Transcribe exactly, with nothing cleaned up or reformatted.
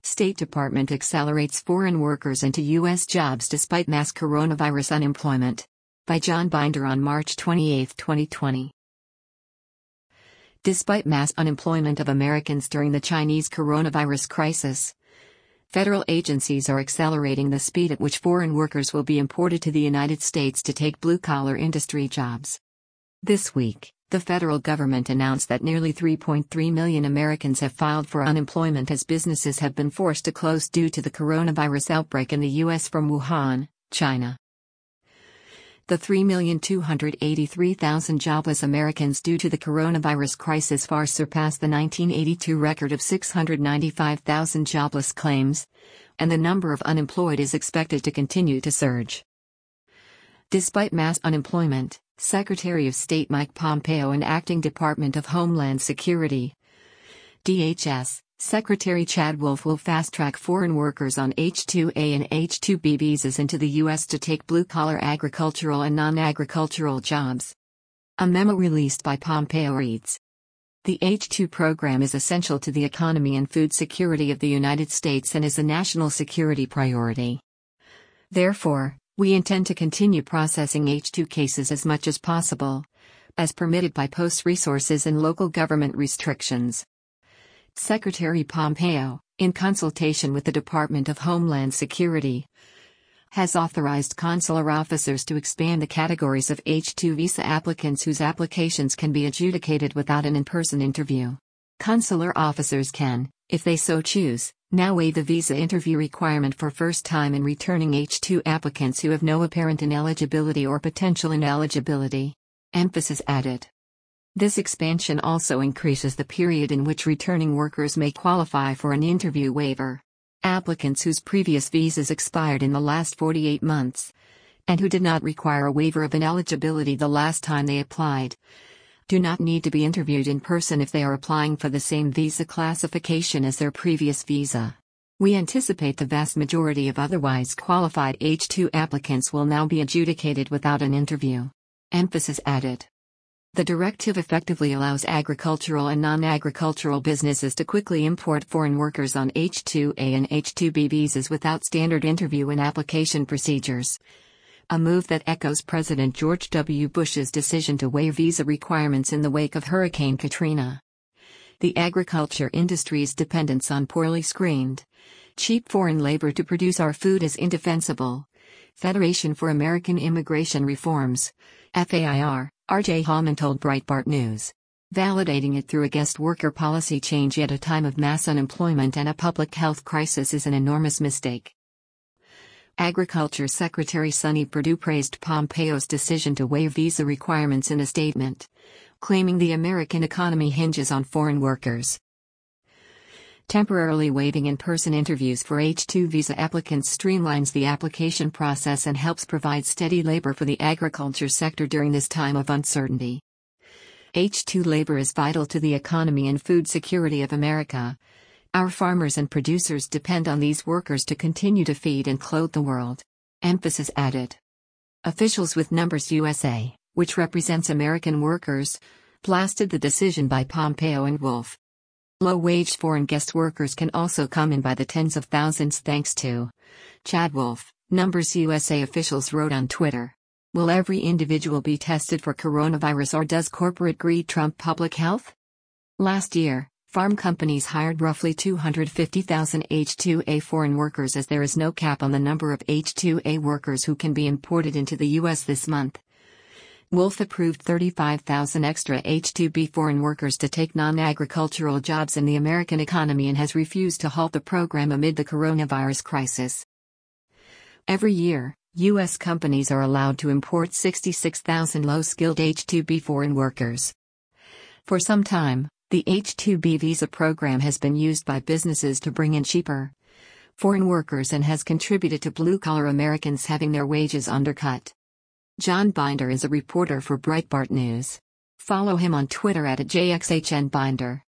State Department accelerates foreign workers into U S jobs despite mass coronavirus unemployment. By John Binder on March twenty-eighth, twenty twenty. Despite mass unemployment of Americans during the Chinese coronavirus crisis, federal agencies are accelerating the speed at which foreign workers will be imported to the United States to take blue-collar industry jobs. This week, the federal government announced that nearly three point three million Americans have filed for unemployment as businesses have been forced to close due to the coronavirus outbreak in the U S from Wuhan, China. The three million two hundred eighty-three thousand jobless Americans due to the coronavirus crisis far surpassed the nineteen eighty-two record of six hundred ninety-five thousand jobless claims, and the number of unemployed is expected to continue to surge. Despite mass unemployment, Secretary of State Mike Pompeo and Acting Department of Homeland Security D H S Secretary Chad Wolf will fast-track foreign workers on H two A and H two B visas into the U S to take blue-collar agricultural and non-agricultural jobs. A memo released by Pompeo reads, "The H two program is essential to the economy and food security of the United States and is a national security priority. Therefore, we intend to continue processing H two cases as much as possible, as permitted by post resources and local government restrictions." Secretary Pompeo, in consultation with the Department of Homeland Security, has authorized consular officers to expand the categories of H two visa applicants whose applications can be adjudicated without an in-person interview. Consular officers can, if they so choose, now waive the visa interview requirement for first-time and returning H two applicants who have no apparent ineligibility or potential ineligibility. Emphasis added. This expansion also increases the period in which returning workers may qualify for an interview waiver. Applicants whose previous visas expired in the last forty-eight months, and who did not require a waiver of ineligibility the last time they applied, do not need to be interviewed in person if they are applying for the same visa classification as their previous visa. We anticipate the vast majority of otherwise qualified H two applicants will now be adjudicated without an interview. Emphasis added. The directive effectively allows agricultural and non-agricultural businesses to quickly import foreign workers on H two A and H two B visas without standard interview and application procedures. A move that echoes President George W. Bush's decision to waive visa requirements in the wake of Hurricane Katrina. The agriculture industry's dependence on poorly screened, cheap foreign labor to produce our food is indefensible. Federation for American Immigration Reforms, F A I R, R J Hallman told Breitbart News. Validating it through a guest worker policy change at a time of mass unemployment and a public health crisis is an enormous mistake. Agriculture Secretary Sonny Perdue praised Pompeo's decision to waive visa requirements in a statement, claiming the American economy hinges on foreign workers. Temporarily waiving in-person interviews for H two visa applicants streamlines the application process and helps provide steady labor for the agriculture sector during this time of uncertainty. H two labor is vital to the economy and food security of America. Our farmers and producers depend on these workers to continue to feed and clothe the world. Emphasis added. Officials with Numbers U S A, which represents American workers, blasted the decision by Pompeo and Wolf. Low-wage foreign guest workers can also come in by the tens of thousands thanks to Chad Wolf, Numbers U S A officials wrote on Twitter. Will every individual be tested for coronavirus or does corporate greed trump public health? Last year, farm companies hired roughly two hundred fifty thousand H two A foreign workers as there is no cap on the number of H two A workers who can be imported into the U S this month. Wolf approved thirty-five thousand extra H two B foreign workers to take non-agricultural jobs in the American economy and has refused to halt the program amid the coronavirus crisis. Every year, U S companies are allowed to import sixty-six thousand low-skilled H two B foreign workers. For some time, the H two B visa program has been used by businesses to bring in cheaper foreign workers and has contributed to blue-collar Americans having their wages undercut. John Binder is a reporter for Breitbart News. Follow him on Twitter at J X H N Binder.